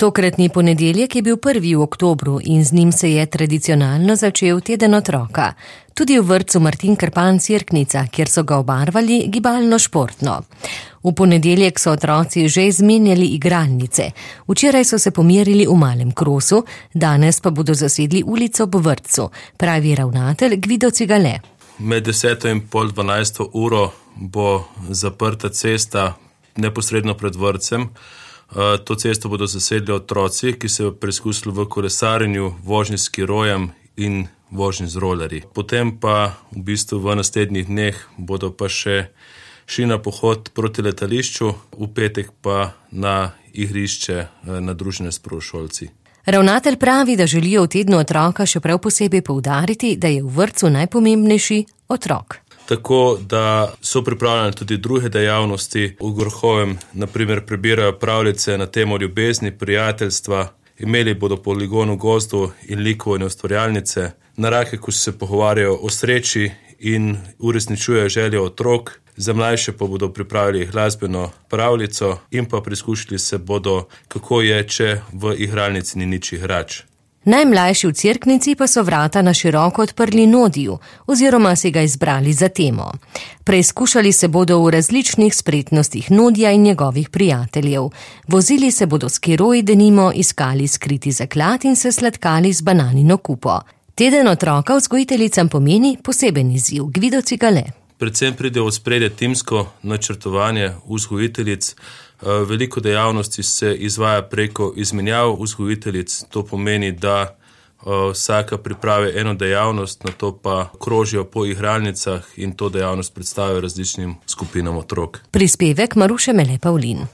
Tokratni ponedeljek je bil 1. v oktobru in z njim se je tradicionalno začel teden otroka. Tudi v vrtcu Martin Krpan Cerknica, kjer so ga obarvali gibalno-športno. V ponedeljek so otroci že izmenjali igralnice. Včeraj so se pomerili v Malem Krosu, danes pa bodo zasedli ulico ob vrtcu, pravi ravnatelj Gvido Cigale. Med 10 in pol 12 uro bo zaprta cesta neposredno pred vrtcem. To cesto bodo zasedli otroci, ki se preizkusili v kolesarjenju, vožnji s skirojem in vožnji z rolerji. Potem pa v bistvu v naslednjih dneh bodo pa še šli na pohod proti letališču, v petek pa na igrišče na druženje s prvošolci. Ravnatelj pravi, da želijo v tednu otroka še prav posebej poudariti, da je v vrtcu najpomembnejši otrok. Tako da so pripravljene tudi druge dejavnosti. V Grohovem naprimer prebirajo pravljice na temo ljubezni, prijateljstva. Imeli bodo poligon v gozdu in likovne ustvarjalnice. Na Rakeku se pogovarjajo o sreči in uresničujejo željo otrok. Za mlajše pa bodo pripravili glasbeno pravljico in pa preizkušali se bodo, kako je, če v igralnici ni nič igrač. Najmlajši v Cerknici pa so vrata na široko odprli Nodiju oziroma se ga izbrali za temo. Preizkušali se bodo v različnih spretnostih Nodija in njegovih prijateljev. Vozili se bodo s skiroji, denimo iskali skriti zaklad in se sladkali z bananino kupo. Teden otroka vzgojiteljicam pomeni poseben izziv. Gvido Cigale. Predvsem pride v ospredje timsko načrtovanje vzgojiteljic. Veliko dejavnosti se izvaja preko izmenjav vzgojiteljic. To pomeni, da vsaka pripravi eno dejavnost, nato pa krožijo po igralnicah in to dejavnost predstavijo različnim skupinam otrok. Prispevek Maruše Mele Pavlin.